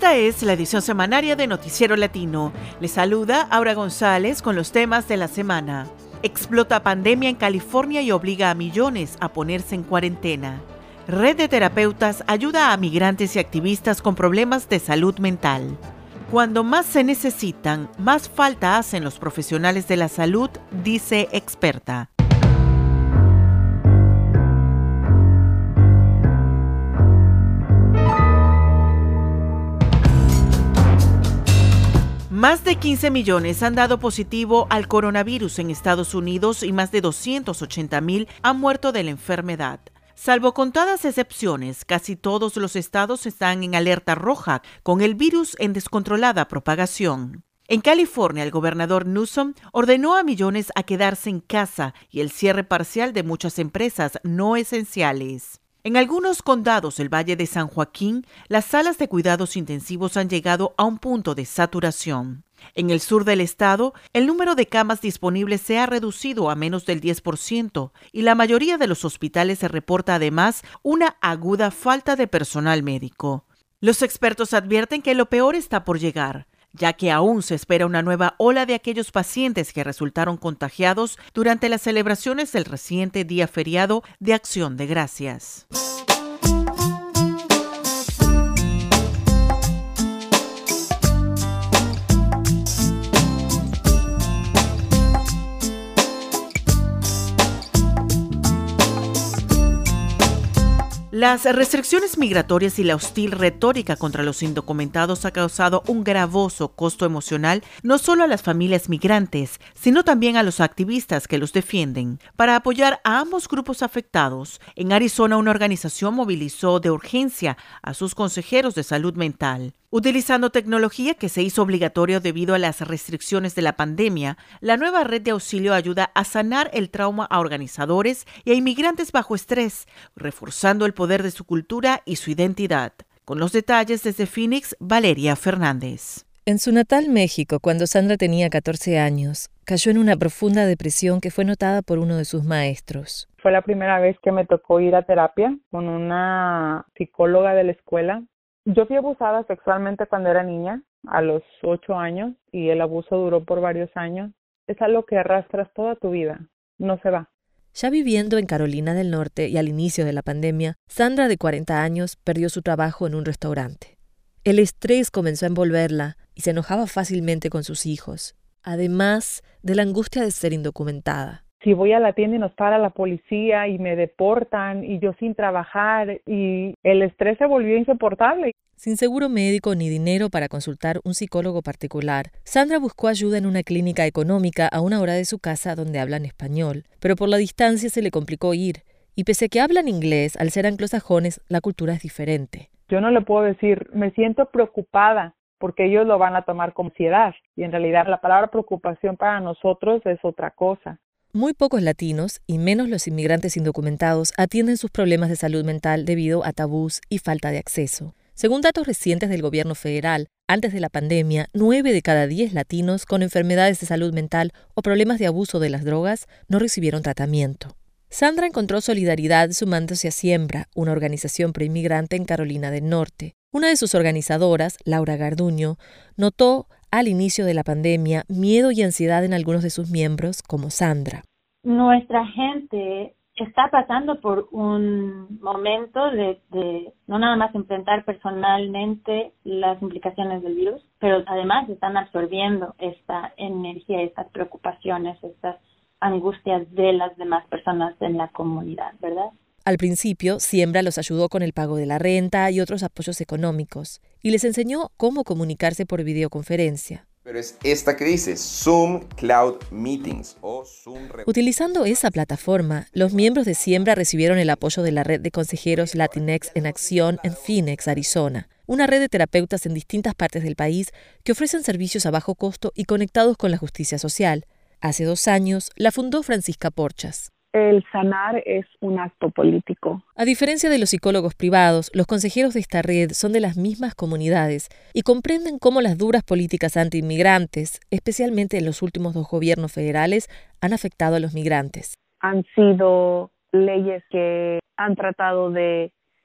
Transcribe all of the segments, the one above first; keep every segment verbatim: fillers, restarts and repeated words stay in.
Esta es la edición semanaria de Noticiero Latino. Les saluda Aura González con los temas de la semana. Explota pandemia en California y obliga a millones a ponerse en cuarentena. Red de terapeutas ayuda a migrantes y activistas con problemas de salud mental. Cuando más se necesitan, más falta hacen los profesionales de la salud, dice experta. Más de quince millones han dado positivo al coronavirus en Estados Unidos y más de doscientos ochenta mil han muerto de la enfermedad. Salvo contadas excepciones, casi todos los estados están en alerta roja con el virus en descontrolada propagación. En California, el gobernador Newsom ordenó a millones a quedarse en casa y el cierre parcial de muchas empresas no esenciales. En algunos condados del Valle de San Joaquín, las salas de cuidados intensivos han llegado a un punto de saturación. En el sur del estado, el número de camas disponibles se ha reducido a menos del diez por ciento y la mayoría de los hospitales se reporta además una aguda falta de personal médico. Los expertos advierten que lo peor está por llegar, ya que aún se espera una nueva ola de aquellos pacientes que resultaron contagiados durante las celebraciones del reciente día feriado de Acción de Gracias. Las restricciones migratorias y la hostil retórica contra los indocumentados ha causado un gravoso costo emocional no solo a las familias migrantes, sino también a los activistas que los defienden. Para apoyar a ambos grupos afectados, en Arizona una organización movilizó de urgencia a sus consejeros de salud mental. Utilizando tecnología que se hizo obligatorio debido a las restricciones de la pandemia, la nueva red de auxilio ayuda a sanar el trauma a organizadores y a inmigrantes bajo estrés, reforzando el poder de su cultura y su identidad. Con los detalles desde Phoenix, Valeria Fernández. En su natal México, cuando Sandra tenía catorce años, cayó en una profunda depresión que fue notada por uno de sus maestros. Fue la primera vez que me tocó ir a terapia con una psicóloga de la escuela. Yo fui abusada sexualmente cuando era niña, a los ocho años, y el abuso duró por varios años. Es algo que arrastras toda tu vida, no se va. Ya viviendo en Carolina del Norte y al inicio de la pandemia, Sandra, de cuarenta años, perdió su trabajo en un restaurante. El estrés comenzó a envolverla y se enojaba fácilmente con sus hijos, además de la angustia de ser indocumentada. Si voy a la tienda y nos para la policía y me deportan y yo sin trabajar, y el estrés se volvió insoportable. Sin seguro médico ni dinero para consultar un psicólogo particular, Sandra buscó ayuda en una clínica económica a una hora de su casa donde hablan español, pero por la distancia se le complicó ir, y pese a que hablan inglés, al ser anglosajones, la cultura es diferente. Yo no le puedo decir, me siento preocupada, porque ellos lo van a tomar como ansiedad, y en realidad la palabra preocupación para nosotros es otra cosa. Muy pocos latinos, y menos los inmigrantes indocumentados, atienden sus problemas de salud mental debido a tabús y falta de acceso. Según datos recientes del gobierno federal, antes de la pandemia, nueve de cada diez latinos con enfermedades de salud mental o problemas de abuso de las drogas no recibieron tratamiento. Sandra encontró solidaridad sumándose a Siembra, una organización proinmigrante en Carolina del Norte. Una de sus organizadoras, Laura Garduño, notó al inicio de la pandemia miedo y ansiedad en algunos de sus miembros, como Sandra. Nuestra gente está pasando por un momento de, de no nada más enfrentar personalmente las implicaciones del virus, pero además están absorbiendo esta energía, estas preocupaciones, estas angustias de las demás personas en la comunidad, ¿verdad? Al principio, Siembra los ayudó con el pago de la renta y otros apoyos económicos, y les enseñó cómo comunicarse por videoconferencia. Pero es esta que dice Zoom Cloud Meetings o Zoom... Utilizando esa plataforma, los miembros de Siembra recibieron el apoyo de la red de consejeros Latinx en Acción en Phoenix, Arizona, una red de terapeutas en distintas partes del país que ofrecen servicios a bajo costo y conectados con la justicia social. Hace dos años la fundó Francisca Porchas. El sanar es un acto político. A diferencia de los psicólogos privados, los consejeros de esta red son de las mismas comunidades y comprenden cómo las duras políticas antiinmigrantes, especialmente en los últimos dos gobiernos federales, han afectado a los migrantes. Han sido leyes que han tratado de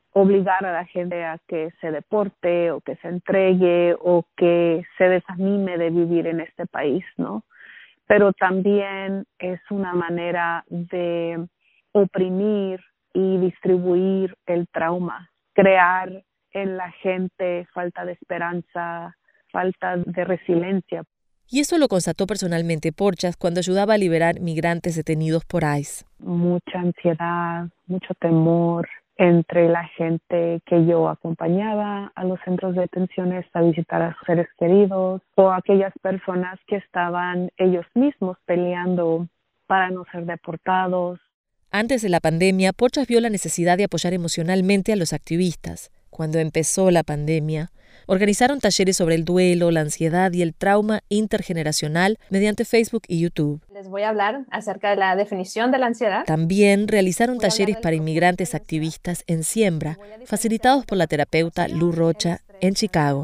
obligar a la gente a que se deporte o que se entregue o que se desanime de vivir en este país, ¿no? Pero también es una manera de oprimir y distribuir el trauma, crear en la gente falta de esperanza, falta de resiliencia. Y eso lo constató personalmente Porchas cuando ayudaba a liberar migrantes detenidos por ICE. Mucha ansiedad, mucho temor entre la gente que yo acompañaba a los centros de detenciones a visitar a sus seres queridos o aquellas personas que estaban ellos mismos peleando para no ser deportados. Antes de la pandemia, Porchas vio la necesidad de apoyar emocionalmente a los activistas. Cuando empezó la pandemia, organizaron talleres sobre el duelo, la ansiedad y el trauma intergeneracional mediante Facebook y YouTube. Les voy a hablar acerca de la definición de la ansiedad. También realizaron talleres para inmigrantes activistas en Siembra, facilitados por la terapeuta Lu Rocha en Chicago.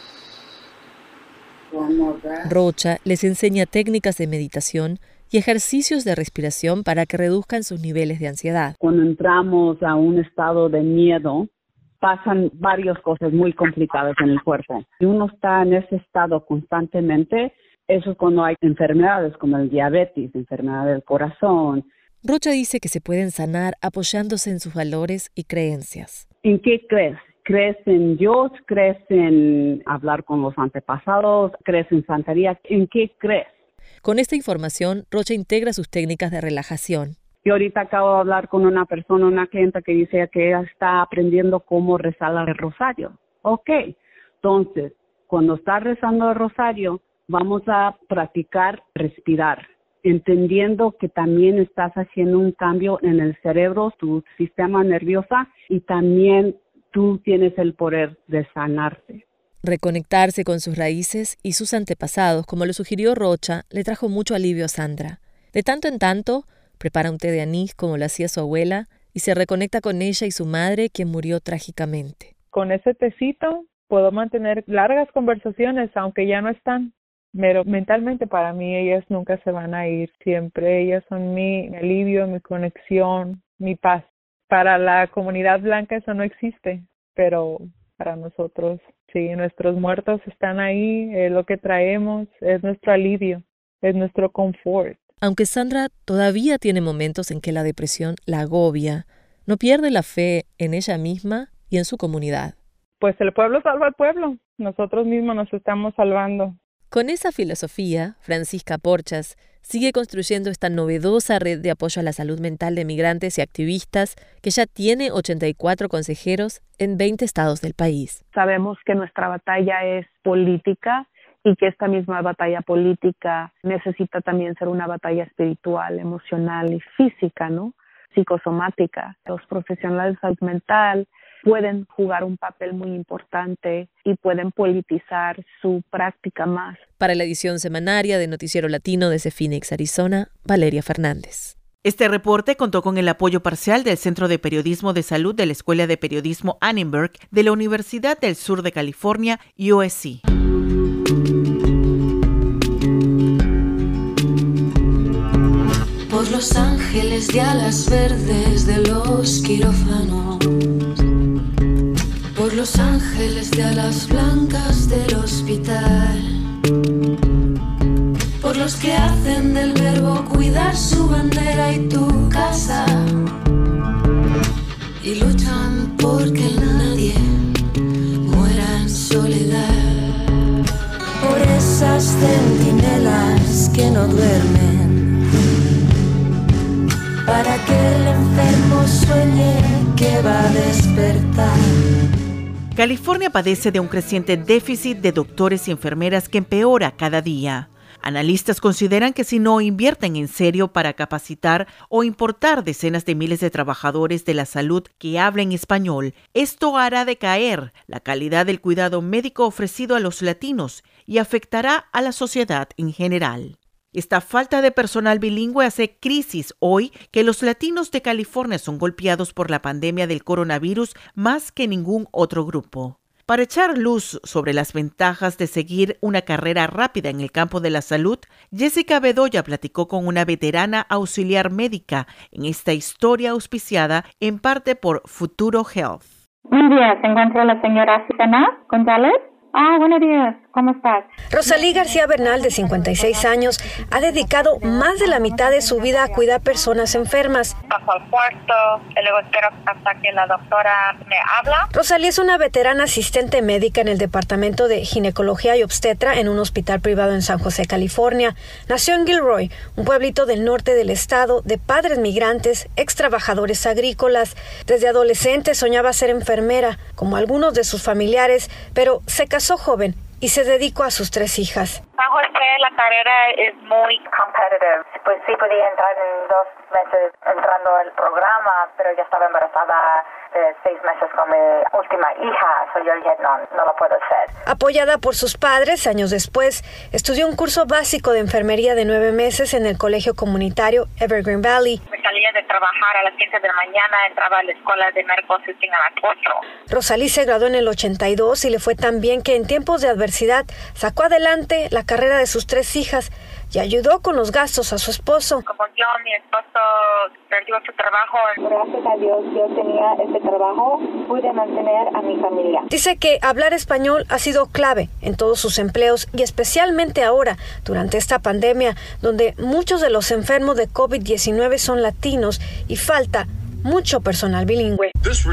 Rocha les enseña técnicas de meditación y ejercicios de respiración para que reduzcan sus niveles de ansiedad. Cuando entramos a un estado de miedo, pasan varias cosas muy complicadas en el cuerpo. Si uno está en ese estado constantemente, eso es cuando hay enfermedades como el diabetes, enfermedad del corazón. Rocha dice que se pueden sanar apoyándose en sus valores y creencias. ¿En qué crees? ¿Crees en Dios? ¿Crees en hablar con los antepasados? ¿Crees en santería? ¿En qué crees? Con esta información, Rocha integra sus técnicas de relajación. Yo ahorita acabo de hablar con una persona, una clienta que dice que ella está aprendiendo cómo rezar el rosario. Ok, entonces, cuando estás rezando el rosario, vamos a practicar respirar, entendiendo que también estás haciendo un cambio en el cerebro, tu sistema nervioso, y también tú tienes el poder de sanarte. Reconectarse con sus raíces y sus antepasados, como lo sugirió Rocha, le trajo mucho alivio a Sandra. De tanto en tanto, prepara un té de anís como lo hacía su abuela y se reconecta con ella y su madre, quien murió trágicamente. Con ese tecito puedo mantener largas conversaciones, aunque ya no están. Pero mentalmente para mí ellas nunca se van a ir. Siempre ellas son mi alivio, mi conexión, mi paz. Para la comunidad blanca eso no existe, pero para nosotros sí, nuestros muertos están ahí, es lo que traemos, es nuestro alivio, es nuestro confort. Aunque Sandra todavía tiene momentos en que la depresión la agobia, no pierde la fe en ella misma y en su comunidad. Pues el pueblo salva al pueblo, nosotros mismos nos estamos salvando. Con esa filosofía, Francisca Porchas sigue construyendo esta novedosa red de apoyo a la salud mental de migrantes y activistas que ya tiene ochenta y cuatro consejeros en veinte estados del país. Sabemos que nuestra batalla es política y que esta misma batalla política necesita también ser una batalla espiritual, emocional y física, ¿no? Psicosomática. Los profesionales de salud mental pueden jugar un papel muy importante y pueden politizar su práctica más. Para la edición semanaria de Noticiero Latino desde Phoenix, Arizona, Valeria Fernández. Este reporte contó con el apoyo parcial del Centro de Periodismo de Salud de la Escuela de Periodismo Annenberg de la Universidad del Sur de California, U S C. Por los ángeles de alas verdes de los quirófanos, por los ángeles de alas blancas del hospital, por los que hacen del verbo cuidar su bandera y tu casa, y luchan porque nadie muera en soledad. Por esas centinelas que no duermen, para que el enfermo sueñe que va a despertar. California padece de un creciente déficit de doctores y enfermeras que empeora cada día. Analistas consideran que si no invierten en serio para capacitar o importar decenas de miles de trabajadores de la salud que hablen español, esto hará decaer la calidad del cuidado médico ofrecido a los latinos y afectará a la sociedad en general. Esta falta de personal bilingüe hace crisis hoy que los latinos de California son golpeados por la pandemia del coronavirus más que ningún otro grupo. Para echar luz sobre las ventajas de seguir una carrera rápida en el campo de la salud, Jessica Bedoya platicó con una veterana auxiliar médica en esta historia auspiciada en parte por Futuro Health. Buen día, ¿se encuentra la señora Susana González? Ah, buenos días, ¿cómo estás? Rosalí García Bernal, de cincuenta y seis años, ha dedicado más de la mitad de su vida a cuidar personas enfermas. Paso al cuarto, y luego espero hasta que la doctora me habla. Rosalí es una veterana asistente médica en el Departamento de Ginecología y Obstetra en un hospital privado en San José, California. Nació en Gilroy, un pueblito del norte del estado, de padres migrantes, ex trabajadores agrícolas. Desde adolescente soñaba ser enfermera, como algunos de sus familiares, pero se casó joven y se dedicó a sus tres hijas. San José, la carrera es muy competitive. Pues sí podía entrar en dos meses entrando al programa, pero ya estaba embarazada de seis meses con mi última hija. So yo dije, no, no lo puedo hacer. Apoyada por sus padres, años después, estudió un curso básico de enfermería de nueve meses en el colegio comunitario Evergreen Valley. Me salía de trabajar a las quince de la mañana, entraba a la escuela de medical assisting a las ocho. Rosalí se graduó en el ochenta y dos y le fue tan bien que en tiempos de adversidad sacó adelante la carrera de sus tres hijas y ayudó con los gastos a su esposo. Como yo, mi esposo perdió su trabajo. Gracias a Dios, yo tenía ese trabajo, pude mantener a mi familia. Dice que hablar español ha sido clave en todos sus empleos y especialmente ahora, durante esta pandemia, donde muchos de los enfermos de COVID diecinueve son latinos y falta mucho personal bilingüe.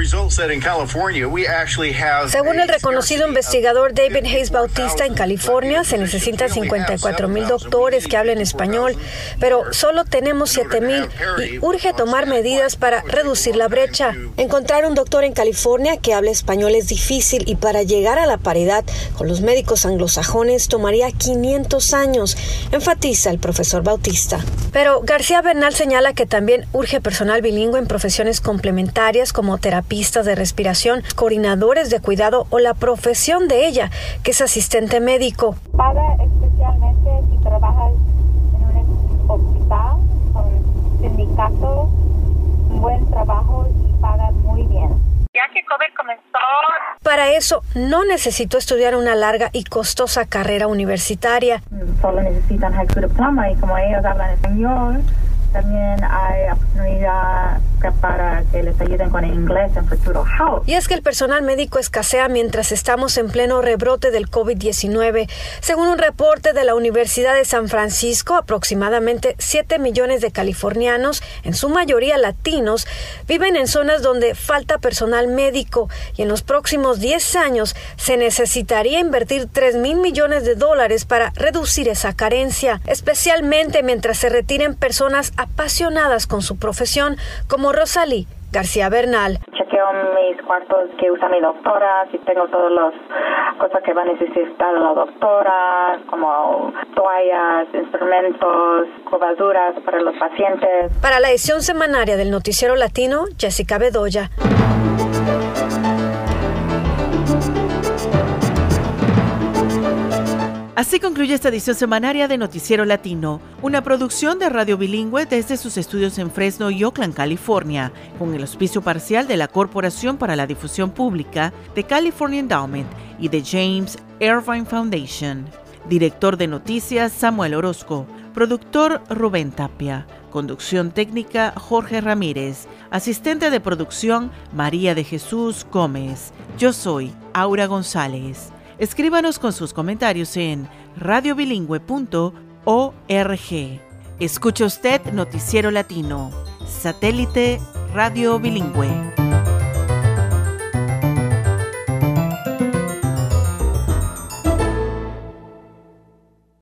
Según el reconocido investigador David Hayes Bautista, en California se necesitan cincuenta y cuatro mil doctores que hablen español, pero solo tenemos siete mil y urge tomar medidas para reducir la brecha. Encontrar un doctor en California que hable español es difícil y para llegar a la paridad con los médicos anglosajones tomaría quinientos años, enfatiza el profesor Bautista. Pero García Bernal señala que también urge personal bilingüe en profesiones complementarias como terapistas de respiración, coordinadores de cuidado o la profesión de ella, que es asistente médico. Paga especialmente si trabajas en un hospital con sindicato, un buen trabajo y paga muy bien. Ya que COVID comenzó. Para eso no necesitó estudiar una larga y costosa carrera universitaria. Solo necesitan high school diploma y como ellos hablan español, también hay oportunidad para que les ayuden con el inglés en Futuro Health. Y es que el personal médico escasea mientras estamos en pleno rebrote del COVID diecinueve. Según un reporte de la Universidad de San Francisco, aproximadamente siete millones de californianos, en su mayoría latinos, viven en zonas donde falta personal médico y en los próximos diez años se necesitaría invertir tres mil millones de dólares para reducir esa carencia, especialmente mientras se retiren personas apasionadas con su profesión como Rosalí García Bernal. Chequeo mis cuartos que usa mi doctora, si tengo todas las cosas que va a necesitar la doctora, como toallas, instrumentos, coberturas para los pacientes. Para la edición semanaria del Noticiero Latino, Jessica Bedoya. Así concluye esta edición semanaria de Noticiero Latino, una producción de Radio Bilingüe desde sus estudios en Fresno y Oakland, California, con el auspicio parcial de la Corporación para la Difusión Pública, de California Endowment y de James Irvine Foundation. Director de Noticias, Samuel Orozco. Productor, Rubén Tapia. Conducción técnica, Jorge Ramírez. Asistente de producción, María de Jesús Gómez. Yo soy Aura González. Escríbanos con sus comentarios en radio bilingüe punto org. Escucha usted Noticiero Latino, satélite Radio Bilingüe.